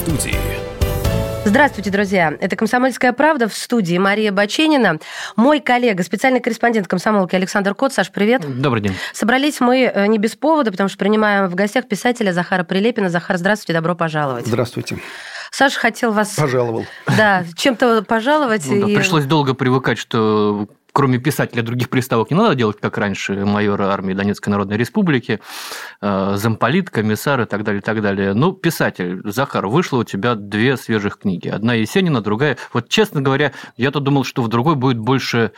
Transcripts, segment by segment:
студии. Здравствуйте, друзья. Это «Комсомольская правда», в студии Мария Баченина. Мой коллега, специальный корреспондент комсомолки Александр Кот. Саш, привет. Добрый день. Собрались мы не без повода, потому что принимаем в гостях писателя Захара Прилепина. Захар, здравствуйте, добро пожаловать. Здравствуйте. Саша хотел вас... Пожаловал. Да, чем-то пожаловать. Да, пришлось долго привыкать, что... Кроме писателя, других приставок не надо делать, как раньше, майора армии Донецкой Народной Республики, замполит, комиссар и так далее, и так далее. Ну, писатель, Захар, вышло у тебя 2 свежих книги. Одна Есенина, другая... Вот, честно говоря, я-то думал, что в другой будет больше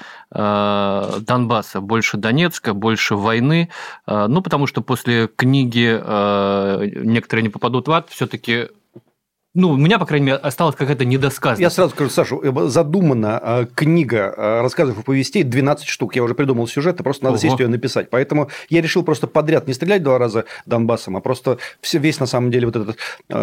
Донбасса, больше Донецка, больше войны. Ну, потому что после книги «Некоторые не попадут в ад» все-таки... Ну, у меня, по крайней мере, осталась какая-то недосказанность. Я сразу скажу, Сашу, задумана книга рассказов и повестей 12 штук. Я уже придумал сюжет, просто надо сесть ее написать. Поэтому я решил просто подряд не стрелять 2 раза Донбассом, а просто весь, на самом деле, вот этот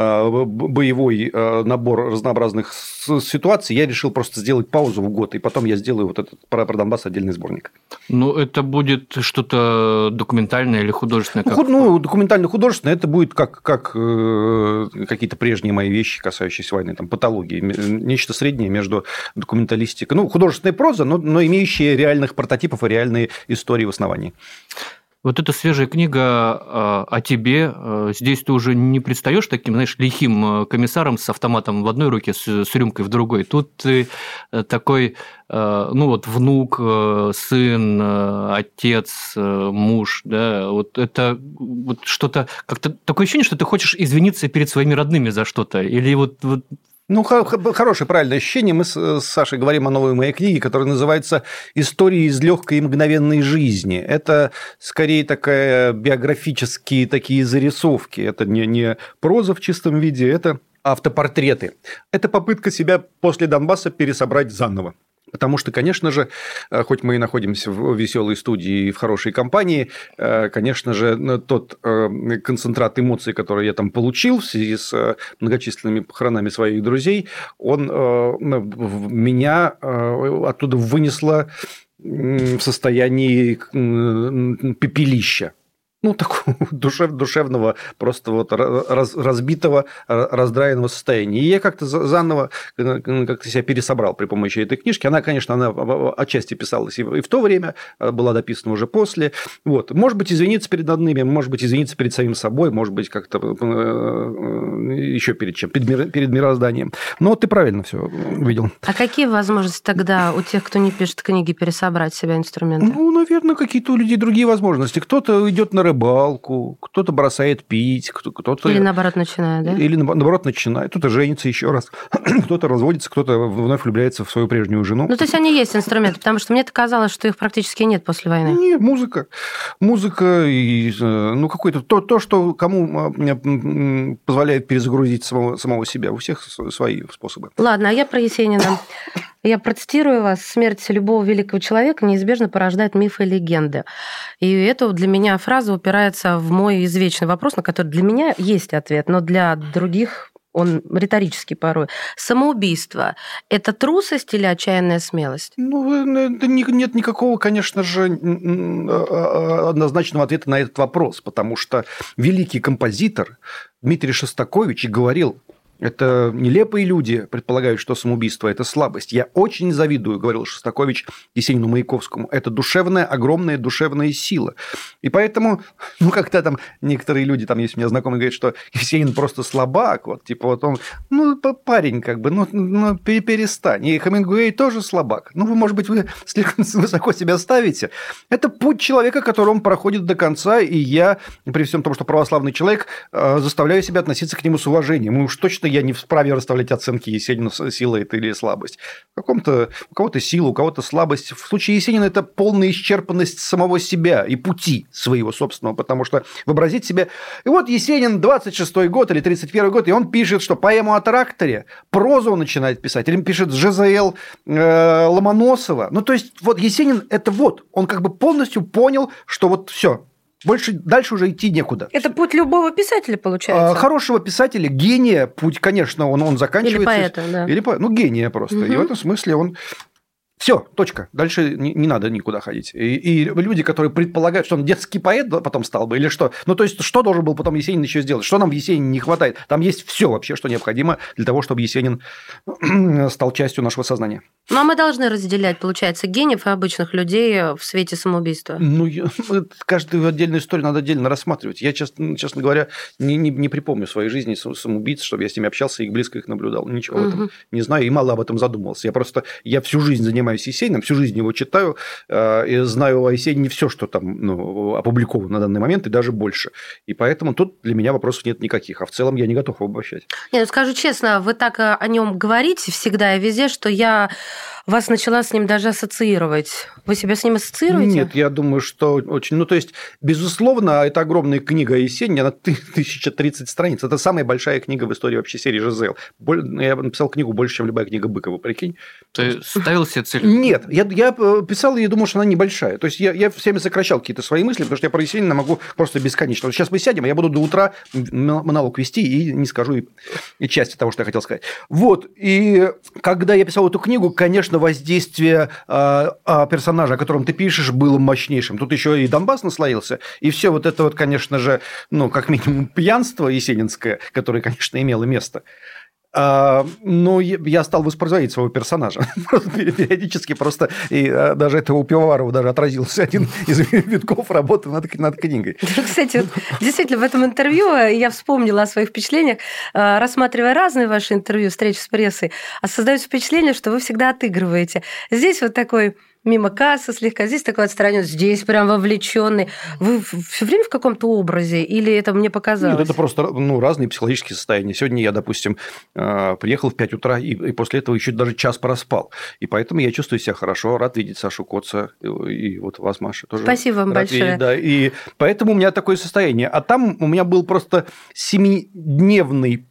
боевой набор разнообразных ситуаций, я решил просто сделать паузу в год, и потом я сделаю вот этот про Донбасс отдельный сборник. Ну, это будет что-то документальное или художественное? Ну, документально-художественное, это будет как какие-то прежние мои вещи, касающиеся войны, там, патологии, нечто среднее между документалистикой, ну, художественная проза, но имеющая реальных прототипов и реальные истории в основании. Вот эта свежая книга о тебе. Здесь ты уже не предстаешь таким, знаешь, лихим комиссаром с автоматом в одной руке, с рюмкой в другой. Тут ты такой, ну вот, внук, сын, отец, муж, да, вот это вот что-то, как-то такое ощущение, что ты хочешь извиниться перед своими родными за что-то, или вот... Ну, хорошее, правильное ощущение. Мы с Сашей говорим о новой моей книге, которая называется «Истории из легкой и мгновенной жизни». Это скорее такая биографические такие зарисовки. Это не проза в чистом виде, это автопортреты. Это попытка себя после Донбасса пересобрать заново. Потому что, конечно же, хоть мы и находимся в веселой студии и в хорошей компании, конечно же, тот концентрат эмоций, который я там получил в связи с многочисленными похоронами своих друзей, он меня оттуда вынесло в состоянии пепелища. Ну, такого душевного, просто вот разбитого, раздраенного состояния. И я как-то заново как-то себя пересобрал при помощи этой книжки. Она, конечно, отчасти писалась и в то время, была дописана уже после. Вот. Может быть, извиниться перед родными, может быть, извиниться перед самим собой, может быть, как-то еще перед чем, перед мирозданием. Но ты правильно все увидел. А какие возможности тогда у тех, кто не пишет книги, пересобрать себя инструменты? Ну, наверное, какие-то у людей другие возможности. Кто-то идет на рыбалку, кто-то бросает пить, кто-то... Или наоборот начинает, да? Или наоборот начинает. Кто-то женится еще раз, кто-то разводится, кто-то вновь влюбляется в свою прежнюю жену. Ну, то есть они есть инструменты, потому что мне-то казалось, что их практически нет после войны. Нет, музыка. Музыка и, ну, какое-то то, что кому позволяет перезагрузить самого себя. У всех свои способы. Ладно, а я про Есенина. Я процитирую вас. «Смерть любого великого человека неизбежно порождает мифы и легенды». И это для меня фраза упирается в мой извечный вопрос, на который для меня есть ответ, но для других он риторический порой. Самоубийство – это трусость или отчаянная смелость? Ну, нет никакого, конечно же, однозначного ответа на этот вопрос, потому что великий композитор Дмитрий Шостакович говорил: это нелепые люди предполагают, что самоубийство – это слабость. Я очень завидую, говорил Шостакович Есенину Маяковскому. Это душевная, огромная душевная сила. И поэтому, ну, как-то там некоторые люди, там есть у меня знакомые, говорят, что Есенин просто слабак. Вот, типа, вот он, ну, парень, как бы, ну перестань. И Хемингуэй тоже слабак. Ну, может быть, вы слишком высоко себя ставите. Это путь человека, который он проходит до конца. И я, при всем том, что православный человек, заставляю себя относиться к нему с уважением. И уж точно я не вправе расставлять оценки Есенину, сила это или слабость. У кого-то сила, у кого-то слабость. В случае Есенина это полная исчерпанность самого себя и пути своего собственного, потому что вообразить себе... И вот Есенин, 26-й год или 31-й год, и он пишет, что поэму о тракторе, прозу он начинает писать, или он пишет ЖЗЛ Ломоносова. Ну, то есть, вот Есенин, это вот, он как бы полностью понял, что вот все. Дальше уже идти некуда. Это путь любого писателя, получается? Хорошего писателя, гения, путь, конечно, он заканчивается. Или поэта, да. Ну, гения просто. Угу. И в этом смысле он Все, точка. Дальше не надо никуда ходить. И люди, которые предполагают, что он детский поэт потом стал бы, или что? Ну, то есть, что должен был потом Есенин еще сделать? Что нам в Есенине не хватает? Там есть все вообще, что необходимо для того, чтобы Есенин стал частью нашего сознания. Ну, а мы должны разделять, получается, гениев и обычных людей в свете самоубийства. Ну, каждую отдельную историю надо отдельно рассматривать. Я, честно говоря, не припомню в своей жизни самоубийц, чтобы я с ними общался и близко их наблюдал. Ничего об этом не знаю и мало об этом задумывался. Я всю жизнь занимаюсь Есениным, всю жизнь его читаю, и знаю о Есенине все, что там опубликовано на данный момент, и даже больше. И поэтому тут для меня вопросов нет никаких. А в целом я не готов его обобщать. Нет, скажу честно, вы так о нем говорите всегда и везде, что я вас начала с ним даже ассоциировать. Вы себя с ним ассоциируете? Нет, я думаю, что очень... Ну, то есть, безусловно, это огромная книга Есенина, она 1030 страниц. Это самая большая книга в истории вообще серии ЖЗЛ. Я написал книгу больше, чем любая книга Быкова, прикинь. Ты ставил себе цель? Нет, я писал и думал, что она небольшая. То есть, я всеми сокращал какие-то свои мысли, потому что я про Есенина могу просто бесконечно. Вот сейчас мы сядем, а я буду до утра монолог вести и не скажу и части того, что я хотел сказать. Вот, и когда я писал эту книгу, конечно, воздействие персонажа, о котором ты пишешь, было мощнейшим. Тут еще и Донбасс наслоился, и все вот это вот, конечно же, ну, как минимум, пьянство есенинское, которое, конечно, имело место. Но я стал воспроизводить своего персонажа. Периодически просто, и даже это у Пивоварова даже отразился один из витков работы над книгой. Кстати, вот, действительно, в этом интервью я вспомнила о своих впечатлениях, рассматривая разные ваши интервью, встречи с прессой, создается впечатление, что вы всегда отыгрываете. Здесь вот такой... мимо кассы слегка, здесь такой отстраненный, здесь прям вовлеченный. Вы все время в каком-то образе или это мне показалось? Нет, это просто разные психологические состояния. Сегодня я, допустим, приехал в 5 утра и после этого еще даже час проспал. И поэтому я чувствую себя хорошо, рад видеть Сашу Коца и вот вас, Маша, тоже. Спасибо вам большое. Видеть, да. И поэтому у меня такое состояние. А там у меня был просто 7-дневный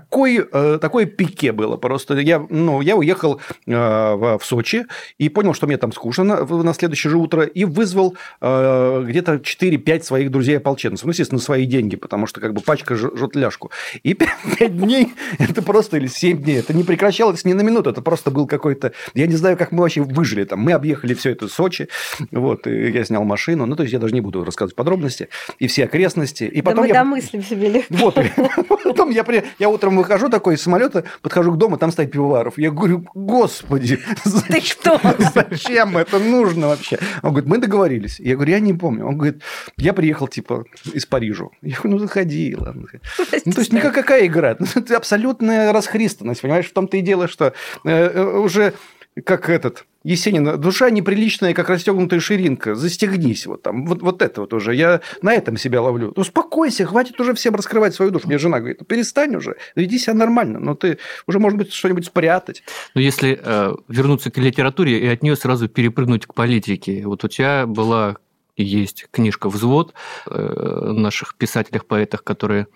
такое пике было просто. Я уехал в Сочи и понял, что мне там скучно на следующее же утро, и вызвал где-то 4-5 своих друзей-ополченцев. Ну, естественно, свои деньги, потому что как бы пачка жжет ляжку. И 5 дней, это просто, или 7 дней, это не прекращалось ни на минуту, это просто был какой-то... Я не знаю, как мы вообще выжили там. Мы объехали все это Сочи, вот, и я снял машину, ну, то есть я даже не буду рассказывать подробности, и все окрестности. И потом да мы домыслим себе легко. Вот, потом я утром выхожу такой из самолета, подхожу к дому, там стоит Пивоваров. Я говорю, господи, ты что? Зачем это нужно вообще? Он говорит, мы договорились. Я говорю, я не помню. Он говорит, я приехал типа из Парижа. Я говорю, заходи, ладно. Ну, то есть никакая игра. Это абсолютная расхристанность, понимаешь? В том-то и дело, что уже как Есенин, душа неприличная, как расстегнутая ширинка, застегнись вот там, вот это вот уже, я на этом себя ловлю. Успокойся, хватит уже всем раскрывать свою душу. Мне жена говорит, перестань уже, веди себя нормально, но ты уже, может быть, что-нибудь спрятать. Но если вернуться к литературе и от нее сразу перепрыгнуть к политике, вот у тебя была и есть книжка «Взвод» наших писателях-поэтах, которые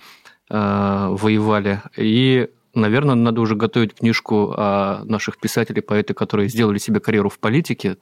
воевали, и... Наверное, надо уже готовить книжку о наших писателях, поэтах, которые сделали себе карьеру в политике.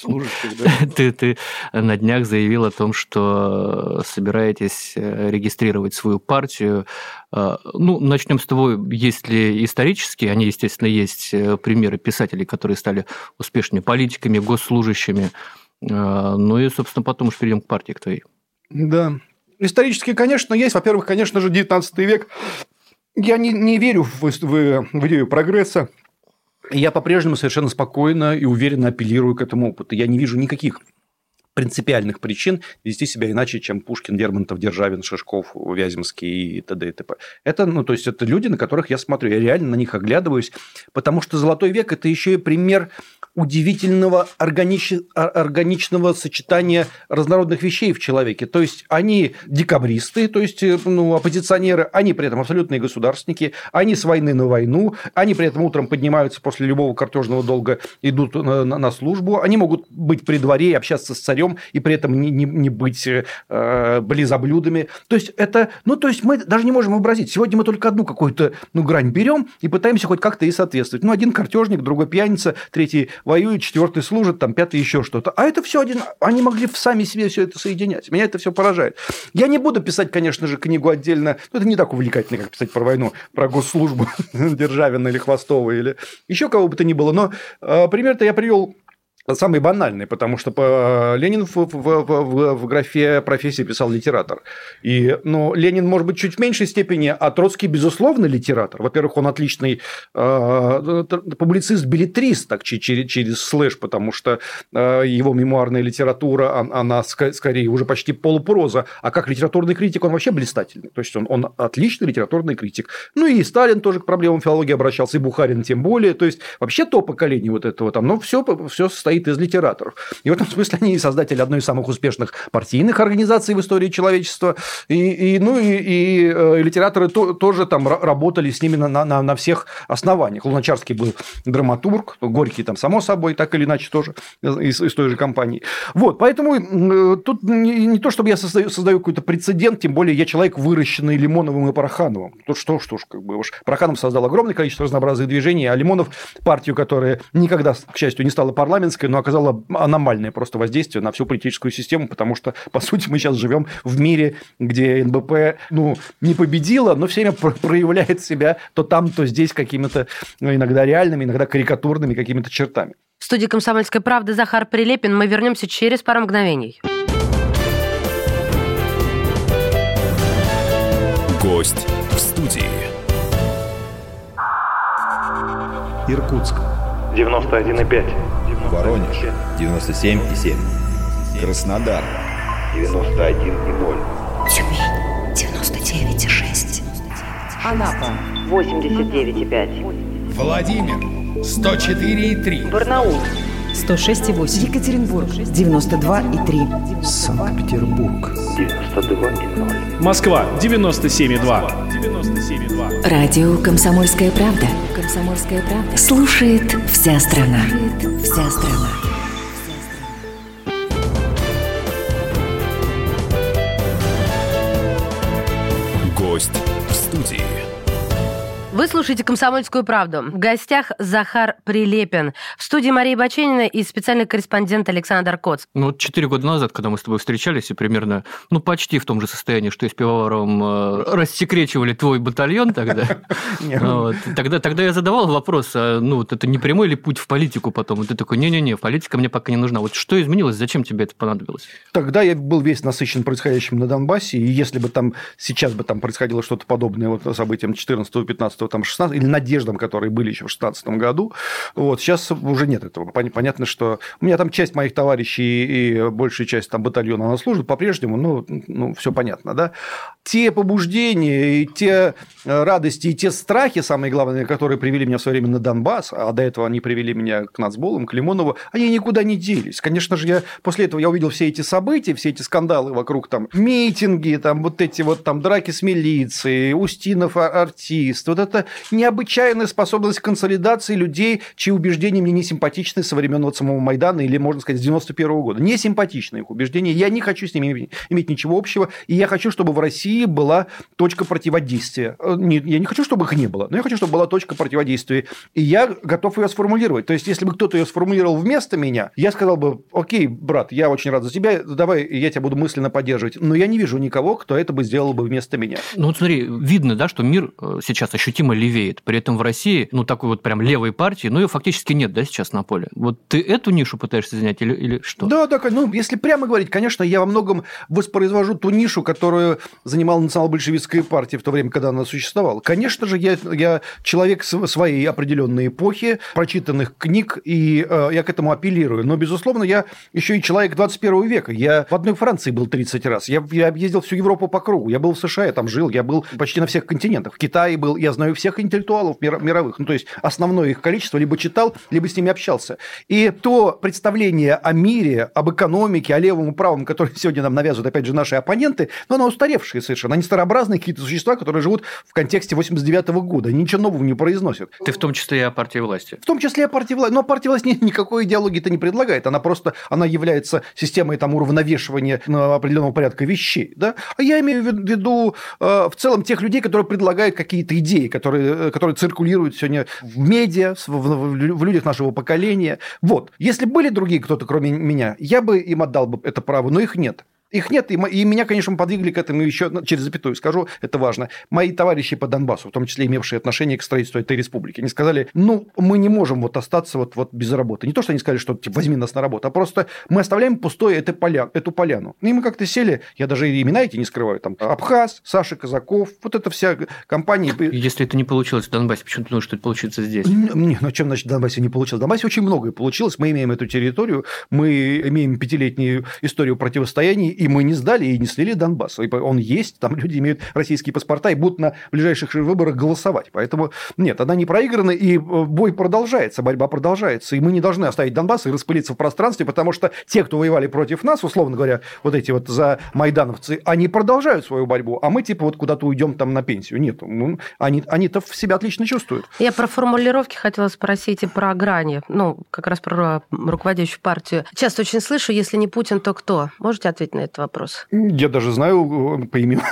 Ты на днях заявил о том, что собираетесь регистрировать свою партию. Ну, начнем с того, есть ли исторические, они, естественно, есть примеры писателей, которые стали успешными политиками, госслужащими. Ну и, собственно, потом уж перейдем к партии к твоей. Да. Исторически, конечно, есть. Во-первых, конечно же, 19 век. Я не верю в идею прогресса. Я по-прежнему совершенно спокойно и уверенно апеллирую к этому опыту. Я не вижу никаких принципиальных причин вести себя иначе, чем Пушкин, Лермонтов, Державин, Шишков, Вяземский и т.д. и т.п. Это, то есть, это люди, на которых я смотрю, я реально на них оглядываюсь, потому что Золотой век – это еще и пример удивительного органичного сочетания разнородных вещей в человеке. То есть, они декабристы, то есть, оппозиционеры, они при этом абсолютные государственники, они с войны на войну, они при этом утром поднимаются после любого картежного долга, идут на службу, они могут быть при дворе и общаться с царем, и при этом не быть близоблюдами. То есть, мы даже не можем вообразить. Сегодня мы только одну какую-то грань берем и пытаемся хоть как-то и соответствовать. Один картежник, другой пьяница, третий воюет, четвертый служит, пятый еще что-то. А это все один. Они могли сами себе все это соединять. Меня это все поражает. Я не буду писать, конечно же, книгу отдельно. Это не так увлекательно, как писать про войну, про госслужбу Державина или Хвостова, или еще кого бы то ни было. Но пример-то я привел самый банальный, потому что Ленин в графе профессии писал литератор. Ленин, может быть, чуть в меньшей степени, а Троцкий, безусловно, литератор. Во-первых, он отличный публицист-беллетрист, так через слэш, потому что его мемуарная литература, она скорее уже почти полупроза, а как литературный критик он вообще блистательный. То есть, он отличный литературный критик. И Сталин тоже к проблемам филологии обращался, и Бухарин тем более. То есть, вообще то поколение вот этого там, но все состоит из литераторов. И в этом смысле они создатели одной из самых успешных партийных организаций в истории человечества. И литераторы тоже там работали с ними на всех основаниях. Луначарский был драматург, Горький там, само собой, так или иначе тоже из той же компании. Вот, поэтому тут не то, чтобы я создаю какой-то прецедент, тем более я человек, выращенный Лимоновым и Порохановым. Тут что ж, как бы уж Пороханов создал огромное количество разнообразных движений, а Лимонов партию, которая никогда, к счастью, не стала парламентской, но оказала аномальное просто воздействие на всю политическую систему, потому что, по сути, мы сейчас живем в мире, где НБП, не победила, но все время проявляет себя то там, то здесь какими-то иногда реальными, иногда карикатурными какими-то чертами. В студии «Комсомольской правды» Захар Прилепин. Мы вернемся через пару мгновений. Гость в студии. Иркутск 91,5. Воронеж 97,7. Краснодар 91,0. Тюмень 99,6. Анапа 89,5. Владимир 104,3. Барнаул 106,8. Екатеринбург 92,3. Санкт-Петербург 92,0. Москва 97,2. Радио «Комсомольская правда». «Комсомольская правда». Слушает вся страна. Вся страна. Гость в студии. Вы слушаете «Комсомольскую правду». В гостях Захар Прилепин. В студии Мария Баченина и специальный корреспондент Александр Коц. 4 года назад, когда мы с тобой встречались, и примерно, почти в том же состоянии, что и с Пивоваровым, рассекречивали твой батальон тогда. Тогда я задавал вопрос, это не прямой ли путь в политику потом? И ты такой, не-не-не, политика мне пока не нужна. Вот что изменилось, зачем тебе это понадобилось? Тогда я был весь насыщен происходящим на Донбассе, и если бы там сейчас бы там происходило что-то подобное событиям 14, 15, там 16, или надеждам, которые были еще в 2016 году, сейчас уже нет этого. Понятно, что у меня там часть моих товарищей и большая часть там батальона, она служит по-прежнему, все понятно, да. Те побуждения, и те радости, и те страхи, самые главные, которые привели меня в свое время на Донбасс, а до этого они привели меня к нацболам, к Лимонову, они никуда не делись. Конечно же, после этого я увидел все эти события, все эти скандалы вокруг там митинги, там вот эти вот там драки с милицией, Устинов артист, вот это необычайная способность консолидации людей, чьи убеждения мне не симпатичны со времен вот самого Майдана или, можно сказать, с 91 года. Не симпатичны их убеждения. Я не хочу с ними иметь ничего общего, и я хочу, чтобы в России была точка противодействия. Я не хочу, чтобы их не было, но я хочу, чтобы была точка противодействия. И я готов ее сформулировать. То есть, если бы кто-то ее сформулировал вместо меня, я сказал бы, окей, брат, я очень рад за тебя, давай, я тебя буду мысленно поддерживать. Но я не вижу никого, кто это бы сделал бы вместо меня. Смотри, видно, да, что мир сейчас ощутимо левеет. При этом в России, такой вот прям левой партии, ее фактически нет, да, сейчас на поле. Вот ты эту нишу пытаешься занять или что? Да, если прямо говорить, конечно, я во многом воспроизвожу ту нишу, которую занимала национал-большевистская партия в то время, когда она существовала. Конечно же, я человек своей определенной эпохи, прочитанных книг, и я к этому апеллирую. Но, безусловно, я еще и человек 21 века. Я в одной Франции был 30 раз. Я объездил всю Европу по кругу. Я был в США, я там жил, я был почти на всех континентах. В Китае был, я знаю всех интеллектуалов мировых. То есть, основное их количество либо читал, либо с ними общался. И то представление о мире, об экономике, о левом и правом, которое сегодня нам навязывают, опять же, наши оппоненты, оно устаревшее совершенно. Они старообразные какие-то существа, которые живут в контексте 89 года. Они ничего нового не произносят. Ты в том числе и о партии власти. В том числе и о партии власти. Но партия власти никакой идеологии-то не предлагает. Она является системой уравновешивания определенного порядка вещей. Да? А я имею в виду в целом тех людей, которые предлагают какие-то идеи, которые циркулируют сегодня в медиа, в людях нашего поколения. Вот. Если были другие кто-то, кроме меня, я бы им отдал бы это право, но их нет. Их нет, и меня, конечно, подвигли к этому еще через запятую скажу, это важно. Мои товарищи по Донбассу, в том числе имевшие отношение к строительству этой республики, они сказали, мы не можем вот остаться вот без работы. Не то, что они сказали, что типа, возьми нас на работу, а просто мы оставляем пустой эту поляну. И мы как-то сели, я даже имена эти не скрываю, там Абхаз, Саша Казаков, вот эта вся компания. Если это не получилось в Донбассе, почему ты думаешь, что это получится здесь? Чем, значит, в Донбассе не получилось? В Донбассе очень многое получилось. Мы имеем эту территорию, мы имеем 5-летнюю историю противостояний, и мы не сдали и не слили Донбасс. Он есть, там люди имеют российские паспорта и будут на ближайших выборах голосовать. Поэтому нет, она не проиграна, и бой продолжается, борьба продолжается. И мы не должны оставить Донбасс и распылиться в пространстве, потому что те, кто воевали против нас, условно говоря, вот эти вот за майдановцы, они продолжают свою борьбу, а мы типа вот куда-то уйдем там на пенсию. Нет, они-то в себя отлично чувствуют. Я про формулировки хотела спросить и про грани. Как раз про руководящую партию. Часто очень слышу, если не Путин, то кто? Можете ответить на этот вопрос? Я даже знаю по именам.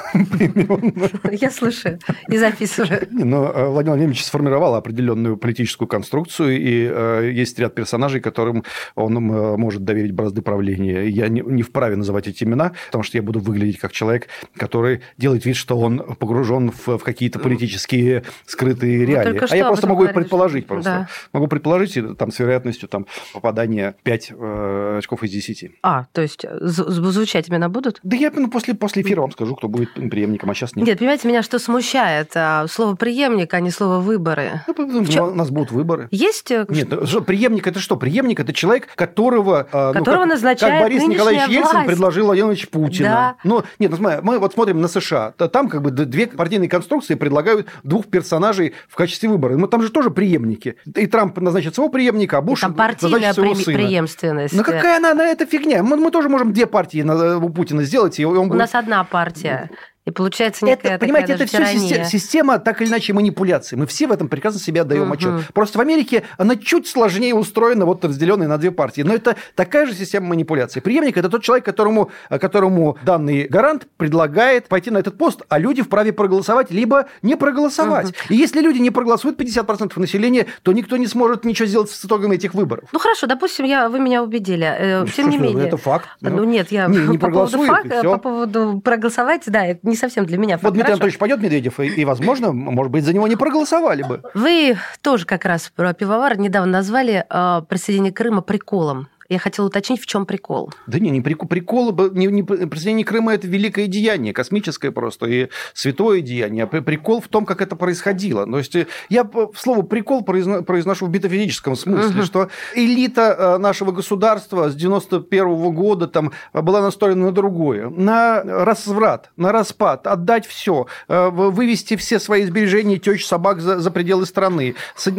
Я слушаю и записываю. Но Владимир Владимирович сформировал определенную политическую конструкцию, и есть ряд персонажей, которым он может доверить бразды правления. Я не вправе называть эти имена, потому что я буду выглядеть как человек, который делает вид, что он погружен в какие-то политические скрытые реалии. А я просто могу предположить. Да. Могу предположить, там, с вероятностью попадания 5 очков из 10. То есть звучать имена будут? Да я после эфира вам скажу, кто будет преемником, а сейчас нет. Нет, понимаете, меня что смущает? Слово «преемник», а не слово «выборы». У нас будут выборы. Есть? Нет, преемник – это что? Преемник – это человек, которого назначает как Борис Николаевич Ельцин предложил Владимир Владимирович Путина. Да. Мы вот смотрим на США. Там как бы две партийные конструкции предлагают 2 персонажей в качестве выбора. Но там же тоже преемники. И Трамп назначит своего преемника, а Буш назначит своего сына. Преемственность. Какая она эта фигня? Мы тоже можем 2 партии у Путина сделать. И он у нас одна партия. И получается некая понимаете, это все система так или иначе манипуляций. Мы все в этом прекрасно себе отдаем отчет. Просто в Америке она чуть сложнее устроена, разделенная на 2 партии. Но это такая же система манипуляций. Преемник – это тот человек, которому данный гарант предлагает пойти на этот пост, а люди вправе проголосовать, либо не проголосовать. И если люди не проголосуют, 50% населения, то никто не сможет ничего сделать с итогами этих выборов. Хорошо, допустим, вы меня убедили. Тем не менее. Это факт. Нет, я не по поводу проголосовать, да, не совсем для меня. Вот Дмитрий Анатольевич пойдет, Медведев, и, возможно, может быть, за него не проголосовали бы. Вы тоже как раз про пивовар недавно назвали присоединение Крыма приколом. Я хотела уточнить, в чем прикол. Да не прикол. Присоединение Крыма – это великое деяние, космическое просто, и святое деяние. Прикол в том, как это происходило. То есть я слово «прикол» произношу в метафизическом смысле, что элита нашего государства с 91 года была настроена на другое. На разврат, на распад, отдать все, вывести все свои сбережения, тёщ, собак за пределы страны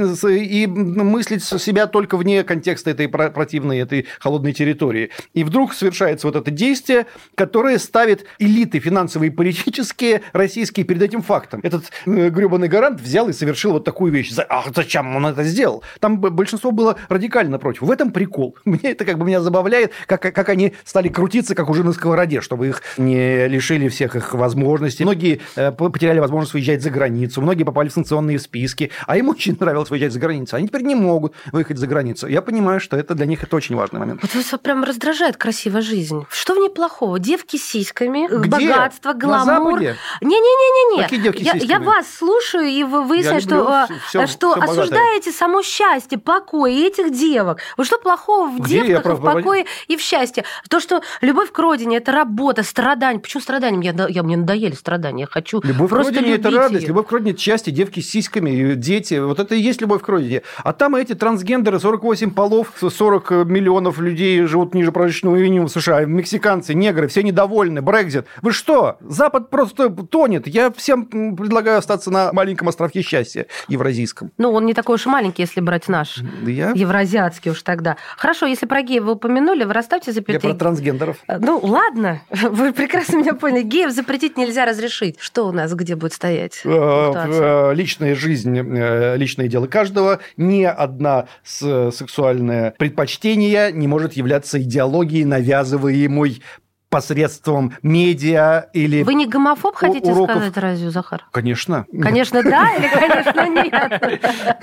и мыслить себя только вне контекста этой противной, этой холодной территории. И вдруг совершается вот это действие, которое ставит элиты финансовые и политические российские перед этим фактом. Этот гребаный гарант взял и совершил вот такую вещь. Зачем он это сделал? Там большинство было радикально против. В этом прикол. Меня забавляет, как они стали крутиться, как уже на сковороде, чтобы их не лишили всех их возможностей. Многие потеряли возможность выезжать за границу, многие попали в санкционные списки, а им очень нравилось выезжать за границу. Они теперь не могут выехать за границу. Я понимаю, что это для них это очень важный момент. Вот вас прям раздражает красивая жизнь. Что в ней плохого? Девки с сиськами, богатство, гламур. На Западе? Не-не-не-не. Какие девки с сиськами? Я вас слушаю, и вы выясняете, что осуждаете само счастье, покой этих девок. Вот что плохого в девках, в покое и в счастье? То, что любовь к родине – это работа, страдания. Почему страдания? Мне надоели страдания. Я хочу любовь просто к родине – любить это радость. ее. Любовь к родине – это счастье, девки с сиськами, дети. Вот это и есть любовь к родине. А там эти трансгендеры, 48 полов, 40 миллионов людей живут ниже прожиточного минимума в США, мексиканцы, негры, все недовольны, Брексит. Вы что? Запад просто тонет. Я всем предлагаю остаться на маленьком островке счастья евразийском. Он не такой уж и маленький, если брать наш евразиатский уж тогда. Хорошо, если про геев вы упомянули, вы расставьте запятые. Я про трансгендеров. Ладно, вы прекрасно меня поняли. Геев запретить нельзя, разрешить. Что у нас где будет стоять? Личная жизнь, личное дело каждого. Ни одна сексуальное предпочтение не может являться идеологией, навязываемой посредством медиа или... Вы не гомофоб, хотите уроков... сказать, разве, Захар? Конечно. Конечно, да или, конечно, нет?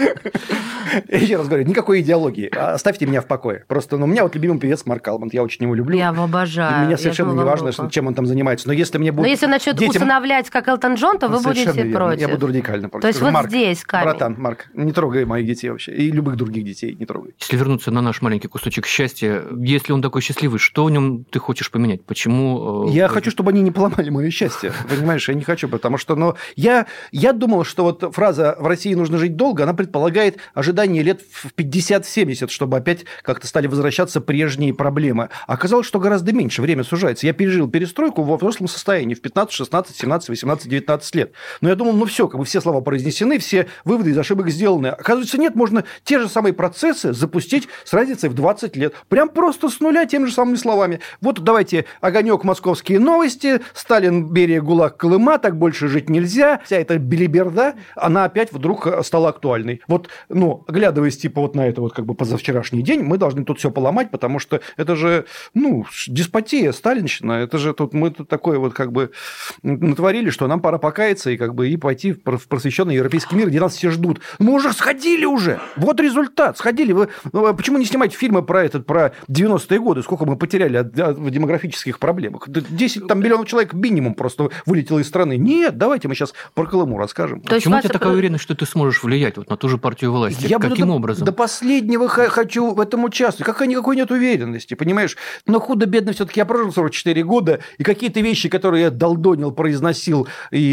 Еще раз говорю, никакой идеологии. Оставьте меня в покое. Просто, у меня вот любимый певец Марк Калман. Я очень его люблю. Я его обожаю. И мне совершенно не важно, чем он там занимается. Но если мне будут... Но если он начнет усыновлять, как Элтон Джон, то вы будете против. Я буду радикально против. То есть вот здесь камень. Братан, Марк, не трогай моих детей вообще. И любых других детей не трогай. Если вернуться на наш маленький кусочек счастья, если он такой счастливый, что в нем ты хочешь поменять? Почему? Я хочу, чтобы они не поломали мое счастье. Понимаешь, я не хочу, потому что... Я думал, что вот фраза «в России нужно жить долго», она предполагает ожидание лет в 50-70, чтобы опять как-то стали возвращаться прежние проблемы. А оказалось, что гораздо меньше. Время сужается. Я пережил перестройку во взрослом состоянии в 15, 16, 17, 18, 19 лет. Но я думал, все, как бы все слова произнесены, все выводы из ошибок сделаны. Оказывается, нет, можно те же самые процессы запустить с разницей в 20 лет. Прям просто с нуля теми же самыми словами. Вот давайте огонек, московские новости, Сталин, Берия, ГУЛАГ, Колыма, так больше жить нельзя. Вся эта белиберда, она опять вдруг стала актуальной. Вот, оглядываясь типа вот на это вот как бы позавчерашний день, мы должны тут все поломать, потому что это же, деспотия, сталинщина, это же тут мы тут такое вот как бы натворили, что нам пора покаяться и как бы и пойти в просвещенный европейский мир, где нас все ждут. Мы уже сходили уже. Вот результат. Сходили. Вы почему не снимаете фильмы про 90-е годы? Сколько мы потеряли от демографических проблемах? 10 миллионов человек минимум просто вылетело из страны. Нет, давайте мы сейчас про Колыму расскажем. Почему у тебя такая уверенность, что ты сможешь влиять вот на ту же партию власти? Каким образом? До последнего хочу в этом участвовать. Никакой нет уверенности, понимаешь? Но худо-бедно все-таки я прожил 44 года, и какие-то вещи, которые я долдонил, произносил,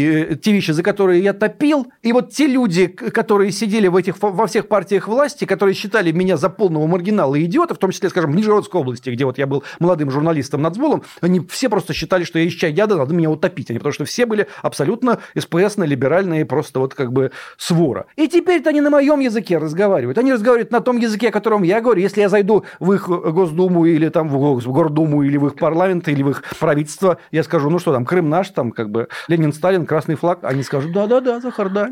и те вещи, за которые я топил, и вот те люди, которые сидели во всех партиях власти, которые считали меня за полного маргинала и идиота, в том числе, скажем, в Нижегородской области, где вот я был молодым журналистом нацболом, они все просто считали, что я из чая яда, надо меня утопить. Потому что все были абсолютно СПСно-либеральные, просто вот как бы свора. И теперь-то они на моем языке разговаривают. Они разговаривают на том языке, о котором я говорю. Если я зайду в их Госдуму или там в Гордуму или в их парламент или в их правительство, я скажу, Крым наш, там как бы Ленин, Сталин, красный флаг. Они скажут, да, Захар, да.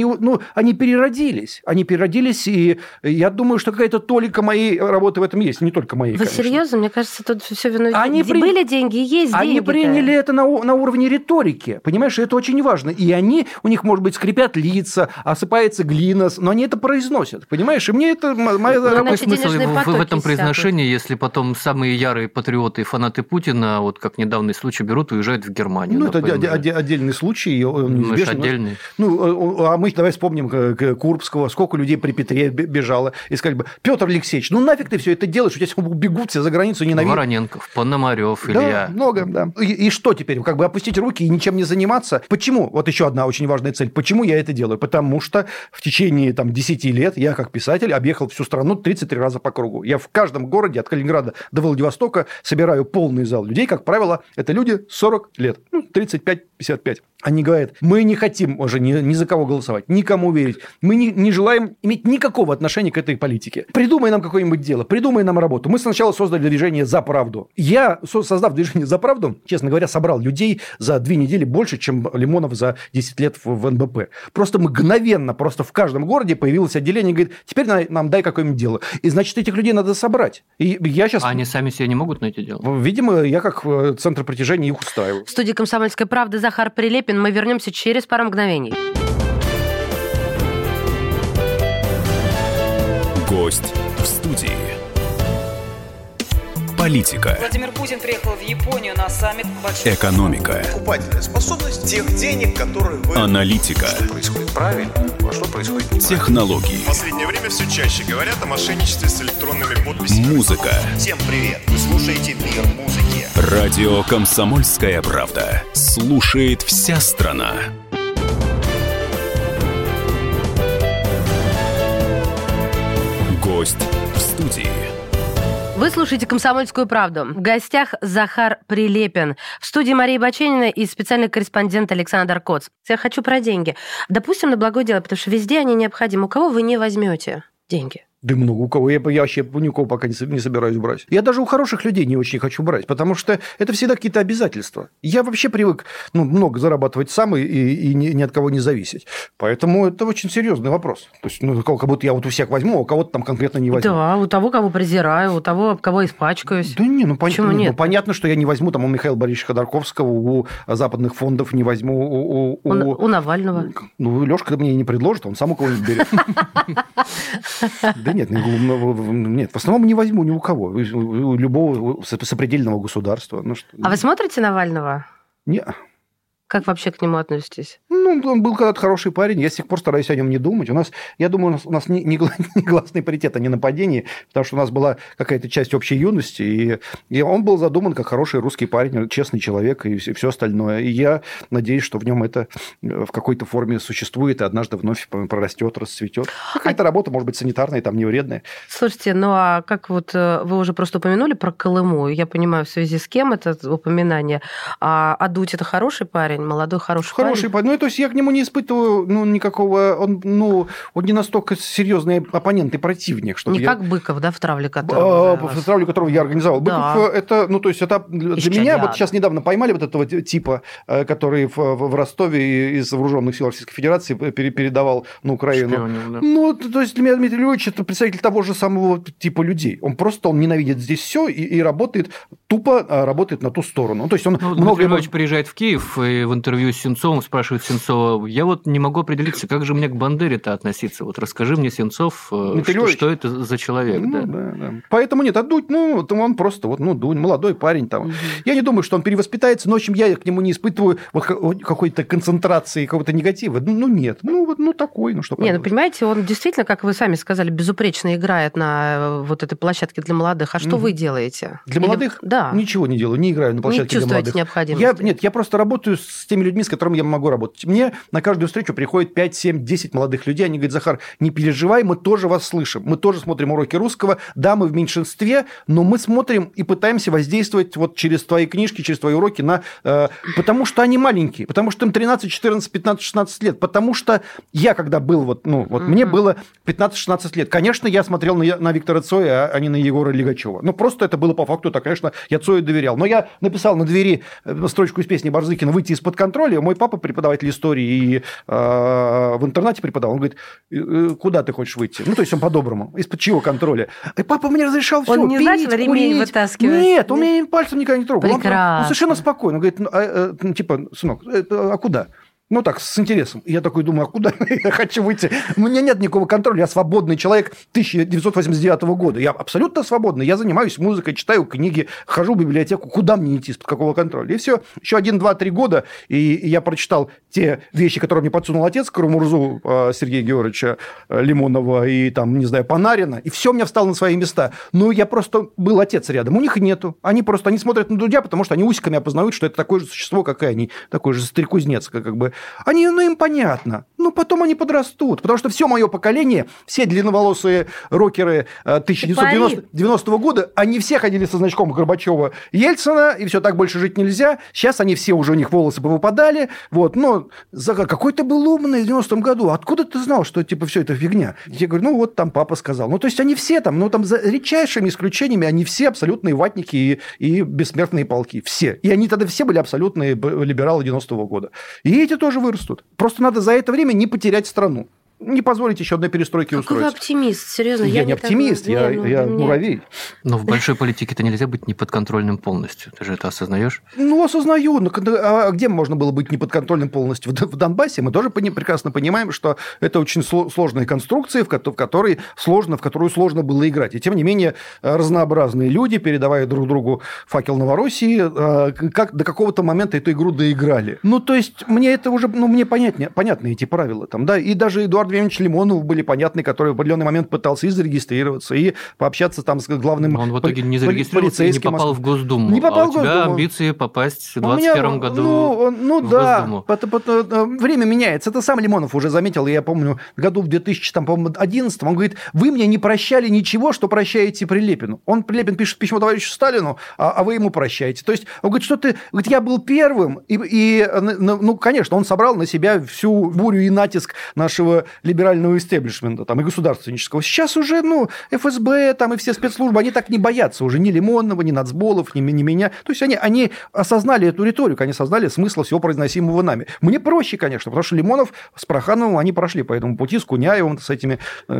Они переродились. И я думаю, что какая-то толика моей работы в этом есть. Не только моей, Вы конечно. Серьезно? Мне кажется, тут все вино... Были деньги, есть деньги. Они приняли это на уровне риторики. Понимаешь, это очень важно. И у них, может быть, скрипят лица, осыпается глина, но они это произносят. Понимаешь? И мне это... Какой смысл в этом произношении, если потом самые ярые патриоты и фанаты Путина, вот как недавний случай, берут и уезжают в Германию? Это отдельный случай. Отдельный. А мы давай вспомним Курбского. Сколько людей при Петре бежало. И сказали бы, Петр Алексеевич, нафиг ты все это делаешь? У тебя бегут все за границу, ненавидят. Вороненков, Пономарёв, Илья. Да, много, да. И что теперь? Как бы опустить руки и ничем не заниматься? Почему? Вот еще одна очень важная цель. Почему я это делаю? Потому что в течение 10 лет я, как писатель, объехал всю страну 33 раза по кругу. Я в каждом городе, от Калининграда до Владивостока, собираю полный зал людей. Как правило, это люди 40 лет. 35-55. Они говорят, мы не хотим уже ни за кого голосовать, никому верить. Мы не желаем иметь никакого отношения к этой политике. Придумай нам какое-нибудь дело, придумай нам работу. Мы сначала создали движение «За правду». Я, создав движение «За правду», честно говоря, собрал людей за 2 недели больше, чем Лимонов за 10 лет в НБП. Просто мгновенно, просто в каждом городе появилось отделение, говорит, теперь нам дай какое-нибудь дело. И, значит, этих людей надо собрать. И я сейчас... А они сами себе не могут найти дело? Видимо, я как центр притяжения их устраиваю. В студии «Комсомольской правды» Захар Прилепин. Мы вернемся через пару мгновений. Гость в студии. Политика. Владимир Путин приехал в Японию на саммит большой... Экономика. Покупательная способность тех денег, которые вы... Аналитика. Что происходит правильно, а что происходит неправильно. Технологии. В последнее время все чаще говорят о мошенничестве с электронными подписями. Музыка. Всем привет! Вы слушаете «Мир музыки». Радио «Комсомольская правда». Слушает вся страна. Гость в студии. Вы слушаете «Комсомольскую правду». В гостях Захар Прилепин. В студии Мария Баченина и специальный корреспондент Александр Коц. Я хочу про деньги. Допустим, на благое дело, потому что везде они необходимы. У кого вы не возьмете деньги? Да много у кого. Я вообще никого пока не собираюсь брать. Я даже у хороших людей не очень хочу брать, потому что это всегда какие-то обязательства. Я вообще привык много зарабатывать сам и ни от кого не зависеть. Поэтому это очень серьезный вопрос. То есть, как будто я вот у всех возьму, а у кого-то там конкретно не возьму. Да, у того, кого презираю, у того, об кого испачкаюсь. Да не, почему нет? Понятно, что я не возьму там у Михаила Борисовича Ходорковского, у западных фондов не возьму, у Навального. Лёшка мне не предложит, он сам у кого-нибудь берет. Да нет, в основном не возьму ни у кого. У любого сопредельного государства. А вы смотрите Навального? Нет. Как вообще к нему относитесь? Он был когда-то хороший парень, я с тех пор стараюсь о нем не думать. Я думаю, у нас негласный паритет, а не нападение, потому что у нас была какая-то часть общей юности, и он был задуман как хороший русский парень, честный человек и все остальное. И я надеюсь, что в нем это в какой-то форме существует, и однажды вновь прорастет, расцветет. Какая-то работа, может быть, санитарная, там не вредная. Слушайте, а как вот вы уже просто упомянули про Колыму, я понимаю, в связи с кем это упоминание, а Дудь это хороший парень? Молодой, хороший парень. То есть я к нему не испытываю никакого... Он не настолько серьезный оппонент и противник. Не как Быков, да, в травле которого? В травле которого я организовал. Да. Быков, это для меня... Вот сейчас недавно поймали вот этого типа, который в Ростове из вооруженных сил Российской Федерации передавал на Украину. Шпионил, да. То есть для меня Дмитрий Львович это представитель того же самого типа людей. Он ненавидит здесь все и работает, тупо работает на ту сторону. То есть он Дмитрий Львович приезжает в Киев и в интервью с Сенцовым спрашивает Сенцова: я вот не могу определиться, как же мне к Бандере-то относиться. Вот расскажи мне, Сенцов, что это за человек. Да. Поэтому нет, Дудь, он просто Дудь, молодой парень там. Я не думаю, что он перевоспитается, но в общем я к нему не испытываю какой-то концентрации, какого-то негатива. Нет, такой, что поделать. Понимаете, он действительно, как вы сами сказали, безупречно играет на вот этой площадке для молодых. А что вы делаете? Для молодых? Да. Ничего не делаю, не играю на площадке для молодых. Не чувствуете необходимости? Я просто работаю с теми людьми, с которыми я могу работать. Мне на каждую встречу приходит 5, 7, 10 молодых людей. Они говорят: Захар, не переживай, мы тоже вас слышим. Мы тоже смотрим уроки русского. Да, мы в меньшинстве, но мы смотрим и пытаемся воздействовать вот через твои книжки, через твои уроки потому что они маленькие, потому что им 13, 14, 15, 16 лет. Потому что я, когда был, мне было 15-16 лет. Конечно, я смотрел на Виктора Цоя, а не на Егора Лигачева. Просто это было по факту так. Конечно, я Цою доверял. Но я написал на двери строчку из песни Барзыкина «Выйти из-под контроля». Мой папа, преподаватель истории, и в интернате преподавал. Он говорит: куда ты хочешь выйти? То есть он по-доброму. Из-под чьего контроля? И папа мне разрешал все он не пить, начал ремень вытаскивать? Нет, он меня пальцем никогда не трогал. Он совершенно спокойно. Он говорит: сынок, а куда? Так, с интересом. И я такой думаю: а куда я хочу выйти? У меня нет никакого контроля. Я свободный человек 1989 года. Я абсолютно свободный. Я занимаюсь музыкой, читаю книги, хожу в библиотеку. Куда мне идти? Из-под какого контроля? И все. Еще 1, 2, 3 года, и я прочитал те вещи, которые мне подсунул отец, Карамурзу Сергея Георгиевича Лимонова и, Панарина. И все у меня встало на свои места. Я просто был отец рядом. У них нету. Они смотрят на Дудя, потому что они усиками опознают, что это такое же существо, как и они. Такой же стрекузнец, как бы. Им понятно. Потом они подрастут. Потому что все мое поколение, все длинноволосые рокеры 1990 года, они все ходили со значком Горбачева, Ельцина, и все, так больше жить нельзя. Сейчас они все уже, у них волосы повыпадали. Но какой ты был умный в 90-м году. Откуда ты знал, что все это фигня? Я говорю: там папа сказал. То есть они все за редчайшими исключениями, они все абсолютные ватники и бессмертные полки. Все. И они тогда все были абсолютные либералы 90-го года. И эти тоже вырастут. Просто надо за это время не потерять страну. Не позволить еще одной перестройки устроить. Какой вы оптимист, серьезно. Я не оптимист, я муравей. Но в большой политике-то нельзя быть неподконтрольным полностью. Ты же это осознаешь? Осознаю. А где можно было быть неподконтрольным полностью? В Донбассе мы тоже прекрасно понимаем, что это очень сложная конструкция, в которую сложно было играть. И тем не менее, разнообразные люди, передавая друг другу факел Новороссии, до какого-то момента эту игру доиграли. То есть, мне это уже, мне понятны эти правила. И даже Эдуард Владимирович Лимонов были понятны, который в определенный момент пытался и зарегистрироваться, и пообщаться с главным полицейским. Он в итоге не зарегистрировался и не попал в Госдуму. Не попал в Госдуму. У тебя амбиции попасть в 2021 году в Госдуму. Время меняется. Это сам Лимонов уже заметил, я помню, году в 2011, он говорит: вы мне не прощали ничего, что прощаете Прилепину. Прилепин пишет письмо товарищу Сталину, а вы ему прощаете. То есть, он говорит: я был первым, и конечно, он собрал на себя всю бурю и натиск нашего либерального истеблишмента там, и государственнического. Сейчас уже ФСБ там, и все спецслужбы, они так не боятся уже ни Лимонова, ни Нацболов, ни меня. То есть они осознали эту риторику, они осознали смысл всего произносимого нами. Мне проще, конечно, потому что Лимонов с Прохановым, они прошли по этому пути, с Куняевым, с этими,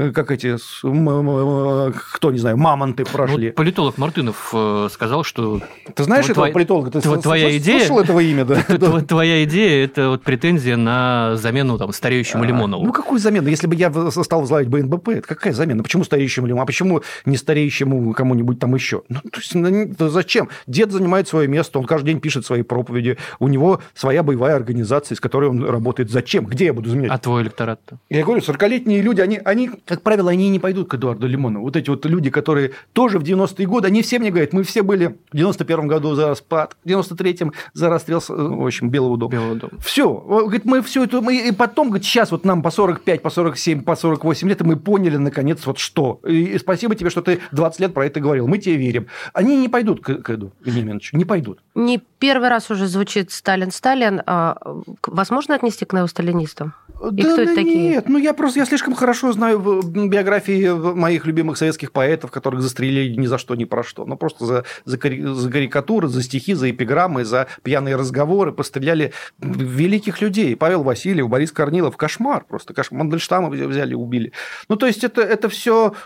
кто, не знаю, мамонты прошли. Вот политолог Мартынов сказал, что... Ты знаешь этого политолога? Ты слышал этого имя? Твоя идея – это вот претензия на замену там, стареющему Лимонову. Ну, какую замену? Если бы я стал возглавлять БНБП, это какая замена? Почему стареющему Лимонову? А почему не стареющему кому-нибудь там еще? То есть, зачем? Дед занимает свое место, он каждый день пишет свои проповеди, у него своя боевая организация, с которой он работает. Зачем? Где я буду заменять? А твой электорат-то? Я говорю, 40-летние люди, они, как правило, они не пойдут к Эдуарду Лимонову. Вот эти вот люди, которые тоже в 90-е годы, они все мне говорят, мы все были в 91-м году за распад, в 93-м за расстрел, в общем, Белого дома. Все. Говорит, мы все это... И потом, говорит, сейчас вот нам по 45, по 47, по 48 лет, и мы поняли, наконец, вот что. И спасибо тебе, что ты 20 лет про это говорил. Мы тебе верим. Они не пойдут к Эду Вениаминовичу. Не пойдут. Не первый раз уже звучит Сталин. Вас можно отнести к неосталинистам? И да, кто это такие? Нет, я слишком хорошо знаю биографии моих любимых советских поэтов, которых застрелили ни за что, ни про что. Ну, просто за карикатуры, за стихи, за эпиграммы, за пьяные разговоры постреляли великих людей. Павел Васильев, Борис Корнилов. Кошмар просто. Мандельштама взяли, убили. Ну, то есть, это все...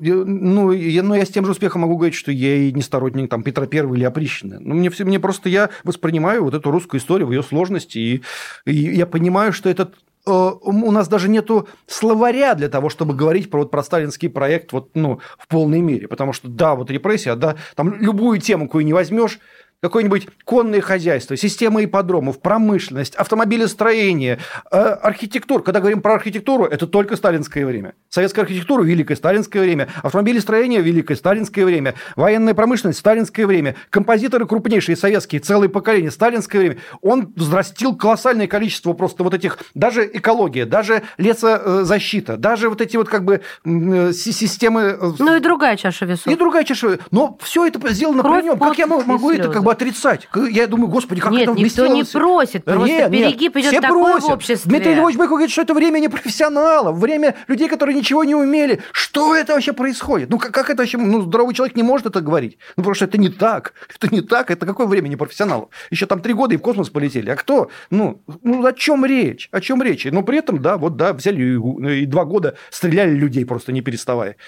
я с тем же успехом могу говорить, что я и не сторонник там, Петра I или Опричнины. Мне просто я воспринимаю вот эту русскую историю в ее сложности, и я понимаю, что у нас даже нету словаря для того, чтобы говорить про сталинский проект в полной мере. Потому что, да, вот репрессия, да, там любую тему, какую не возьмешь, какое-нибудь конное хозяйство, система ипподромов, промышленность, автомобилестроение, архитектура. Когда говорим про архитектуру, это только сталинское время. Советская архитектура – великое сталинское время. Автомобилестроение – великое сталинское время. Военная промышленность – сталинское время. Композиторы крупнейшие советские, целые поколения – сталинское время. Он взрастил колоссальное количество просто вот этих, даже экология, даже лесозащита, даже вот эти вот как бы системы... Ну и другая чаша весов. И другая чаша. Но все это сделано при нем. Как я могу это как бы отрицать? Я думаю, господи, как это вместилось? Нет, никто не просит, просто перегиб идет такой в обществе. Дмитрий Львович Быков говорит, что это время непрофессионалов, время людей, которые ничего не умели. Что это вообще происходит? Ну, как это вообще? Здоровый человек не может это говорить. Ну, потому что это не так. Это не так. Это какое время непрофессионалов? Еще там 3 года и в космос полетели. А кто? О чем речь? О чем речь? Но при этом, взяли и 2 года стреляли людей просто не переставая.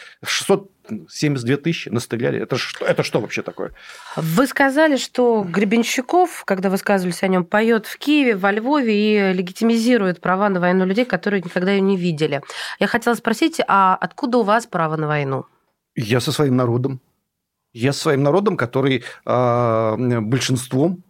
672 тысячи настреляли. Это что вообще такое? Вы сказали, что Гребенщиков, когда высказывались о нем, поет в Киеве, во Львове и легитимизирует права на войну людей, которые никогда ее не видели. Я хотела спросить, а откуда у вас право на войну? Я со своим народом. Я со своим народом, который большинством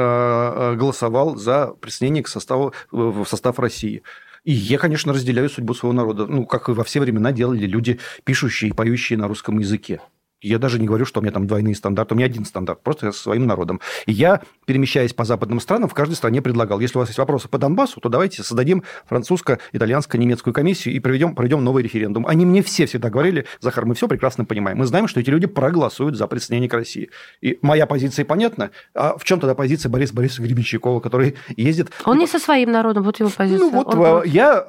голосовал за присоединение в состав России. И я, конечно, разделяю судьбу своего народа. Как и во все времена делали люди, пишущие и поющие на русском языке. Я даже не говорю, что у меня там двойные стандарты, у меня один стандарт, просто я со своим народом. И я, перемещаясь по западным странам, в каждой стране предлагал, если у вас есть вопросы по Донбассу, то давайте создадим французско-итальянско-немецкую комиссию и проведем новый референдум. Они мне все всегда говорили, Захар, мы все прекрасно понимаем, мы знаем, что эти люди проголосуют за присоединение к России. И моя позиция понятна, а в чем тогда позиция Бориса Борисовича Гребенщикова, который ездит... Он не со своим народом, вот его позиция.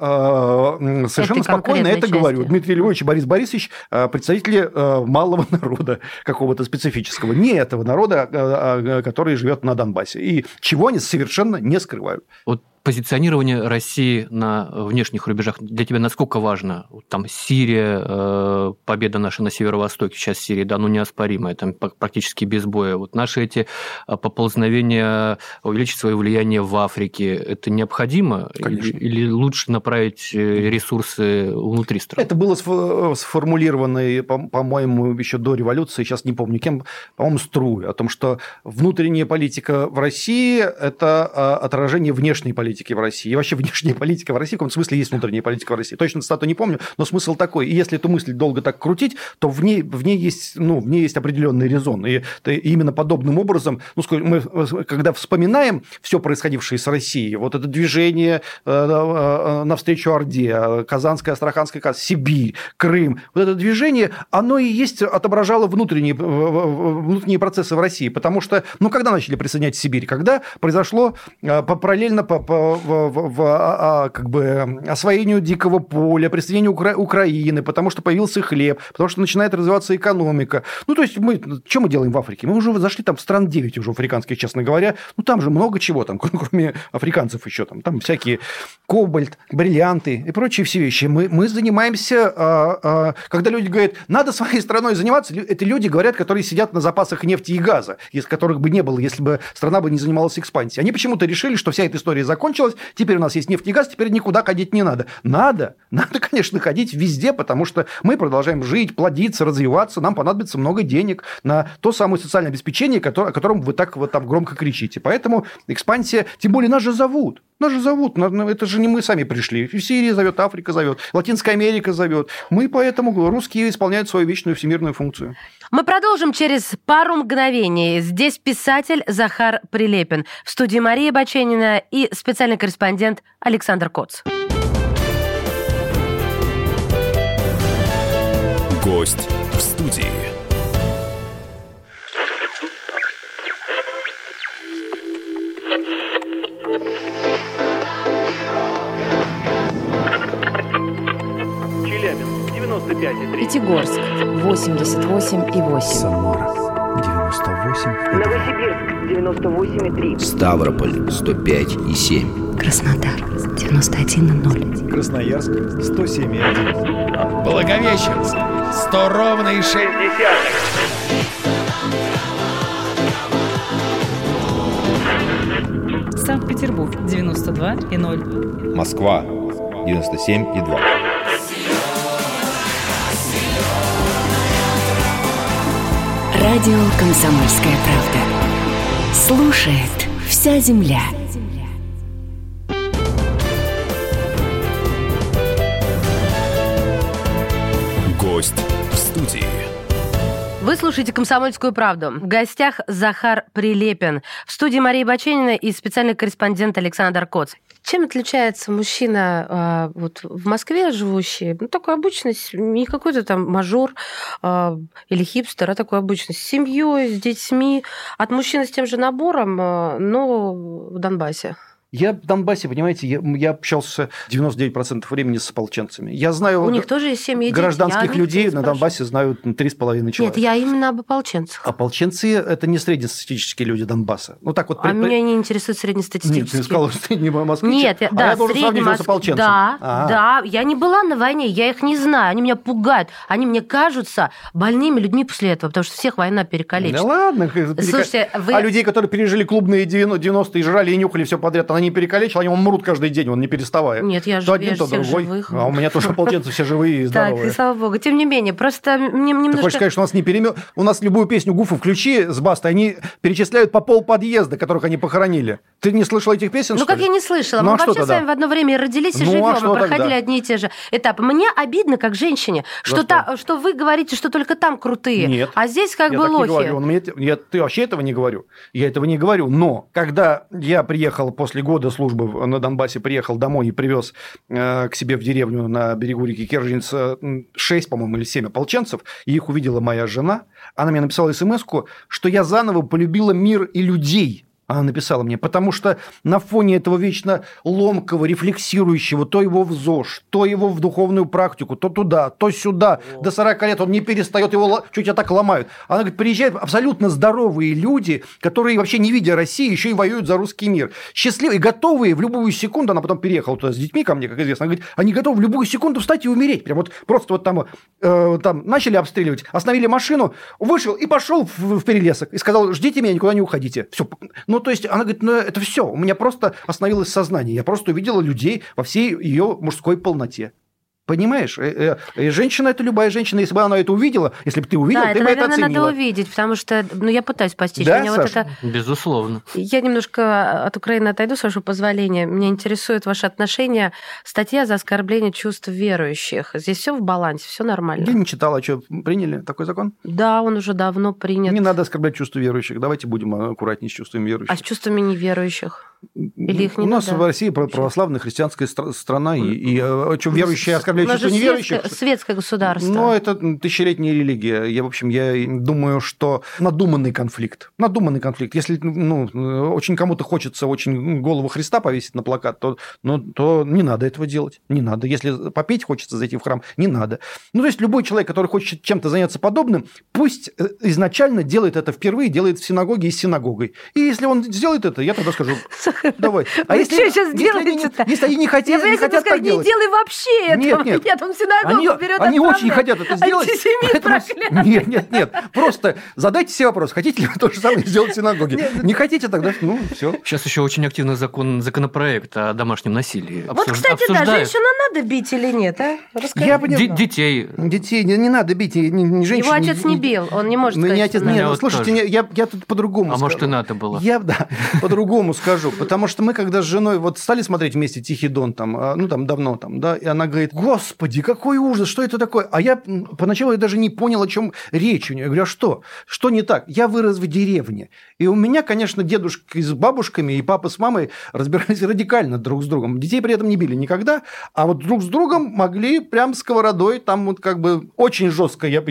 Я совершенно спокойно это говорю. Дмитрий Львович и Борис Борисович представители малого народа какого-то специфического, не этого народа, который живет на Донбассе. И чего они совершенно не скрывают. Вот позиционирование России на внешних рубежах для тебя насколько важно? Там Сирия, победа наша на северо-востоке, сейчас Сирия, неоспоримая, там практически без боя. Вот наши эти поползновения увеличить свое влияние в Африке, это необходимо? Или лучше направить ресурсы внутри страны? Это было сформулировано, по-моему, еще до революции, сейчас не помню кем, по-моему, Струй, о том, что внутренняя политика в России – это отражение внешней политики в России. И вообще внешняя политика в России, в каком смысле есть внутренняя политика в России. Точно цитату не помню, но смысл такой. И если эту мысль долго так крутить, то в ней есть определенный резон. И именно подобным образом, мы, когда вспоминаем все происходившее с Россией, вот это движение навстречу Орде, Казанская, Астраханская, Сибирь, Крым, вот это движение, оно и есть, отображало внутренние процессы в России. Потому что, когда начали присоединять Сибирь? Когда произошло параллельно по как бы освоению дикого поля, присоединению Украины, потому что появился хлеб, потому что начинает развиваться экономика. Ну, то есть что мы делаем в Африке? Мы уже зашли там в стран 9 уже африканских, честно говоря. Ну, там же много чего, там, кроме африканцев еще. Там всякие кобальт, бриллианты и прочие все вещи. Мы занимаемся, когда люди говорят, надо своей страной заниматься, это люди говорят, которые сидят на запасах нефти и газа, из которых бы не было, если бы страна бы не занималась экспансией. Они почему-то решили, что вся эта история закончилась, теперь у нас есть нефть и газ, теперь никуда ходить не надо. Надо, конечно, ходить везде, потому что мы продолжаем жить, плодиться, развиваться, нам понадобится много денег на то самое социальное обеспечение, о котором вы так вот там громко кричите. Поэтому экспансия, тем более нас же зовут, это же не мы сами пришли. Сирия зовет, Африка зовет, Латинская Америка зовет. Мы поэтому, русские, исполняют свою вечную всемирную функцию. Мы продолжим через пару мгновений. Здесь писатель Захар Прилепин. В студии Мария Баченина и специальный корреспондент Александр Коц. Гость в студии. Челябинск, 95,3. Пятигорск, 88,8. Самара, 98,2. Новосибирск, 98,3. Ставрополь, 105,7. Краснодар, 91,0. Красноярск, 107,1. Благовещенск, 100 ровно и 6. Санкт-Петербург, 92,0. Москва, 97,2. Радио «Комсомольская правда». Слушает вся земля. Гость в студии. Вы слушаете «Комсомольскую правду». В гостях Захар Прилепин. В студии Мария Баченина и специальный корреспондент Александр Коц. Чем отличается мужчина вот в Москве живущий, такой обычный, не какой-то там мажор или хипстер, а такой обычный, с семьей, с детьми, от мужчины с тем же набором, но в Донбассе? Я в Донбассе, понимаете, я общался 99% времени с ополченцами. Я знаю... У них тоже есть семьи и дети. Гражданских людей на Донбассе знают 3,5 человека. Нет, я именно об ополченцах. Ополченцы – это не среднестатистические люди Донбасса. Ну, так вот, меня не интересует среднестатистические. Нет, ты сказала, что средний москвич. Нет, я должен сравнить его с ополченцем. Да, я не была на войне, я их не знаю, они меня пугают. Они мне кажутся больными людьми после этого, потому что всех война перекалечит. Да ладно. Слушайте, А людей, которые пережили клубные 90-е, жрали и нюхали все подряд, она не перекалечила, они умрут каждый день, он не переставая. Нет, я то один, то всех другой. живых. А у меня тоже ополченцы все живые и здоровые. Так, и слава богу. Тем не менее, просто мне немножко... Ты хочешь сказать, что у нас не перемен... У нас любую песню Гуфу включи с Бастой, они перечисляют по полподъезда, которых они похоронили. Ты не слышала этих песен, Ну, как я не слышала. Мы вообще с вами в одно время родились и живем, мы проходили одни и те же этапы. Мне обидно, как женщине, что вы говорите, что только там крутые, Нет, а здесь как бы лохи. Ты вообще этого не говорю. Я этого не говорю. Но когда я приехал после года службы на Донбассе, приехал домой и привез к себе в деревню на берегу реки Керженец 6, по-моему, или 7 ополченцев, и их увидела моя жена, она мне написала смс-ку, что я заново полюбила мир и людей. Она написала мне, потому что на фоне этого вечно ломкого, рефлексирующего, то его в ЗОЖ, то его в духовную практику, то туда, то сюда, до 40 лет он не перестает, его чуть так ломают. Она говорит, приезжают абсолютно здоровые люди, которые вообще не видя России, еще и воюют за русский мир. Счастливые, готовые в любую секунду, она потом переехала туда с детьми ко мне, как известно, она говорит, они готовы в любую секунду встать и умереть. Прям вот просто вот там начали обстреливать, остановили машину, вышел и пошел в перелесок и сказал, ждите меня, никуда не уходите. Все. Ну, то есть, она говорит, это все, у меня просто остановилось сознание, я просто увидела людей во всей ее мужской полноте. Понимаешь? Женщина – это любая женщина. Если бы она это увидела, если бы ты увидел, ты бы это оценила. Да, это, наверное, надо увидеть, потому что я пытаюсь постичь. Да, меня Саша? Безусловно. Я немножко от Украины отойду, с вашего позволения. Меня интересует ваше отношение. Статья за оскорбление чувств верующих. Здесь все в балансе, все нормально. Я не читала, что приняли такой закон? Да, он уже давно принят. Не надо оскорблять чувства верующих. Давайте будем аккуратнее с чувствами верующих. А с чувствами неверующих? Или их не У нас надо? в России православная христианская страна, и верующие оскорбляют чувства неверующих. Светское государство. Но это тысячелетняя религия. Я думаю, что надуманный конфликт. Если очень кому-то хочется очень голову Христа повесить на плакат, то не надо этого делать. Не надо. Если попеть хочется зайти в храм, не надо. То есть любой человек, который хочет чем-то заняться подобным, пусть изначально делает это впервые, делает в синагоге и с синагогой. И если он сделает это, я тогда скажу, давай. А если что сейчас делаете-то? Если они не хотят так делать. Не делай вообще этого. Нет. Он синагогу берет. Они очень хотят это сделать. Антисемит проклятый. Нет. Просто задайте себе вопрос, хотите ли вы то же самое сделать в синагоге? Не хотите, тогда все. Сейчас еще очень активный законопроект о домашнем насилии. Вот, кстати, да, женщину надо бить или нет, а? Расскажи. Детей. Детей не надо бить, не женщин. Его отец не бил, он не может сказать. Нет, слушайте, я тут по-другому скажу. А может, и надо было. Я по-другому скажу, потому что мы, когда с женой стали смотреть вместе «Тихий дон», давно, и она говорит: «Господи, какой ужас, что это такое?» А я поначалу даже не понял, о чем речь у нее. Я говорю: а что? Что не так? Я вырос в деревне. И у меня, конечно, дедушка с бабушками и папа с мамой разбирались радикально друг с другом. Детей при этом не били никогда, а вот друг с другом могли прям сковородой, очень жестко. Я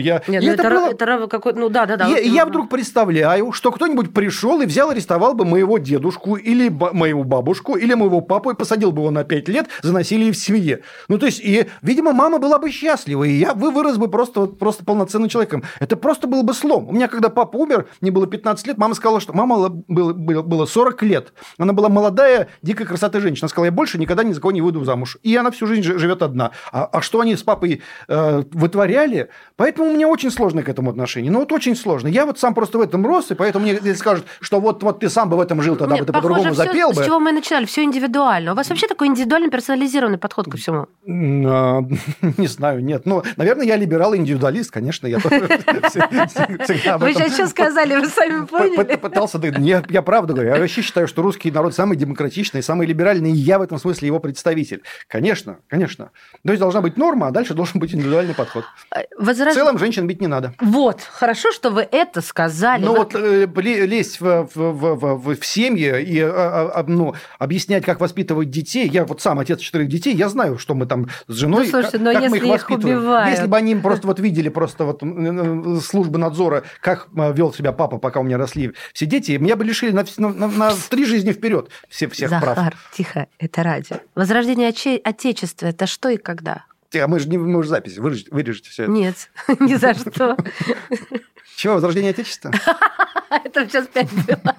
вдруг представляю, что кто-нибудь пришел и взял, арестовал бы моего дедушку или мою бабушку, или моего папу и посадил бы его на 5 лет за насилие в семье. Видимо, мама была бы счастлива, и я вырос бы просто полноценным человеком. Это просто был бы слом. У меня, когда папа умер, мне было 15 лет, мама сказала, что мама было 40 лет. Она была молодая, дикой красоты женщина. Она сказала: я больше никогда ни за кого не выйду замуж. И она всю жизнь живет одна. А что они с папой вытворяли? Поэтому у меня очень сложное к этому отношение. Очень сложно. Я сам просто в этом рос, и поэтому мне если скажут, что вот ты сам бы в этом жил, тогда бы ты по-другому запел бы. С чего мы начинали? Все индивидуально. У вас вообще такой индивидуально персонализированный подход ко всему? Не знаю, нет. Наверное, я либерал и индивидуалист, конечно. Я тоже всегда об этом... Вы сейчас что сказали, вы сами поняли? Пытался... Я правду говорю. Я вообще считаю, что русский народ самый демократичный, самый либеральный, и я в этом смысле его представитель. Конечно. То есть должна быть норма, а дальше должен быть индивидуальный подход. В целом женщин бить не надо. Вот, хорошо, что вы это сказали. Лезть в семьи и объяснять, как воспитывать детей. Я сам отец 4 детей, я знаю, что мы там с женой, слушайте, как мы их воспитываем. Убивают. Если бы они видели службы надзора, как вел себя папа, пока у меня росли все дети, меня бы лишили на 3 жизни вперед всех прав. Захар, тихо, это радио. Возрождение Отечества – это что и когда? Мы же запись, вырежете все это. Нет, ни за что. Чего, возрождение Отечества? Это сейчас 5 было.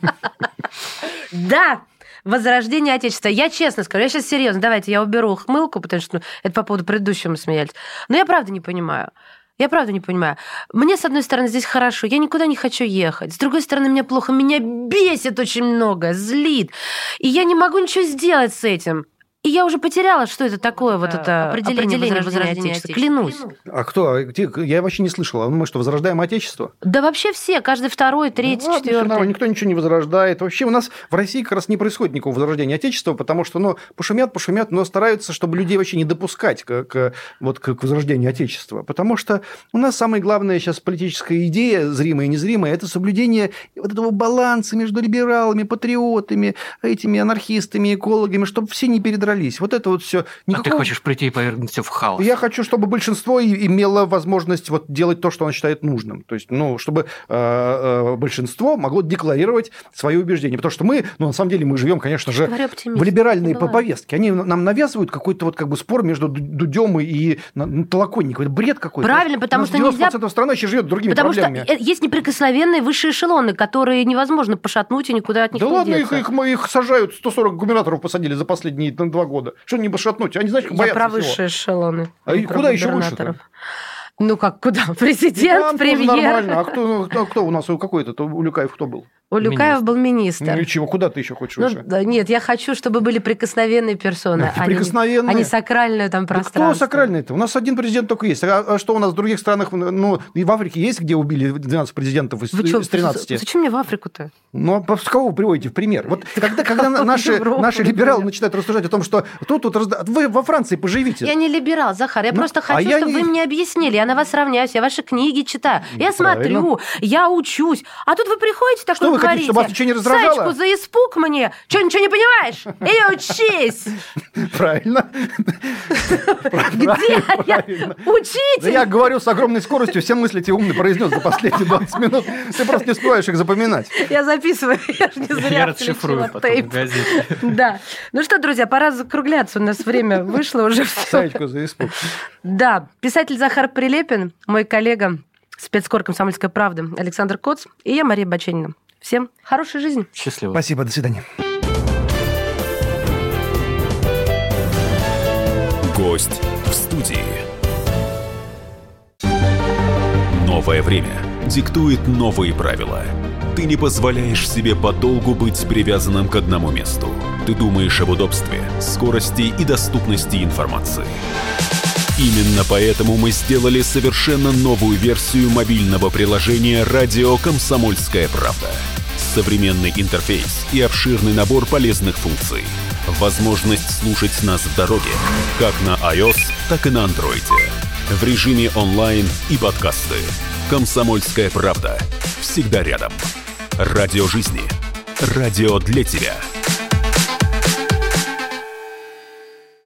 Да, возрождение Отечества. Я честно скажу, я сейчас серьезно, давайте я уберу ухмылку, потому что это по поводу предыдущего мы смеялись. Но я правда не понимаю. Мне, с одной стороны, здесь хорошо, я никуда не хочу ехать. С другой стороны, мне плохо, меня бесит очень много, злит. И я не могу ничего сделать с этим. И я уже потеряла, что это такое, это определение возрождения Отечества. Клянусь. А кто? Я вообще не слышала. Мы что, возрождаем Отечество? Да вообще все, каждый второй, третий, четвертый. Никто ничего не возрождает. Вообще у нас в России как раз не происходит никакого возрождения Отечества, потому что, пошумят, но стараются, чтобы людей вообще не допускать к возрождению Отечества. Потому что у нас самая главная сейчас политическая идея, зримая и незримая, это соблюдение этого баланса между либералами, патриотами, этими анархистами, экологами, чтобы все не передрались. Это все. А ты хочешь прийти и повергнуть все в хаос? Я хочу, чтобы большинство имело возможность делать то, что оно считает нужным. То есть, чтобы большинство могло декларировать свои убеждения. Потому что мы, на самом деле, мы живем, конечно же, в либеральной повестке. Они нам навязывают какой-то спор между Дудем и Толоконниковым. Это бред какой-то. Правильно, потому что 90% страны еще живет другими проблемами. Потому что есть неприкосновенные высшие эшелоны, которые невозможно пошатнуть и никуда от них не деться. Да ладно, их сажают, 140 губернаторов посадили за последние 2 года. Что не пошатнуть? Они, знаешь, боятся про высшие эшелоны. А куда еще выше-то? Куда? Президент, премьер. Нормально. А кто у нас? Какой-то? Улюкаев кто был? Улюкаев был министр. И чего? Куда ты еще хочешь выше? Нет, я хочу, чтобы были прикосновенные персоны, а не сакральное пространство. Кто сакральное-то? У нас один президент только есть. А что у нас в других странах? И в Африке есть, где убили 12 президентов из 13? Зачем мне в Африку-то? С кого вы приводите в пример? Когда наши либералы начинают рассуждать о том, что вы во Франции поживите. Я не либерал, Захар. Я просто хочу, чтобы вы мне объяснили. Я на вас равняюсь, я ваши книги читаю. Я смотрю, я учусь. А тут вы приходите такой... вы хотите, чтобы вас ничего не раздражало? Сачку за испуг мне? Что, ничего не понимаешь? Эй, учись! Правильно. Где? Учитель! Я говорю с огромной скоростью, все мысли тебе умно произнес за последние 20 минут. Ты просто не успеваешь их запоминать. Я записываю, я же не зря Я расшифрую потом в газете. Да. Ну что, друзья, пора закругляться. У нас время вышло уже все. Сачку за испуг. Да. Писатель Захар Прилепин, мой коллега, спецкор «Комсомольской правды» Александр Коц и я, Мария Баченина. Всем хорошей жизни. Счастливо. Спасибо, до свидания. Гость в студии. Новое время диктует новые правила. Ты не позволяешь себе подолгу быть привязанным к одному месту. Ты думаешь об удобстве, скорости и доступности информации. Именно поэтому мы сделали совершенно новую версию мобильного приложения «Радио Комсомольская правда». Современный интерфейс и обширный набор полезных функций. Возможность слушать нас в дороге, как на iOS, так и на Android. В режиме онлайн и подкасты. «Комсомольская правда». Всегда рядом. Радио жизни. Радио для тебя.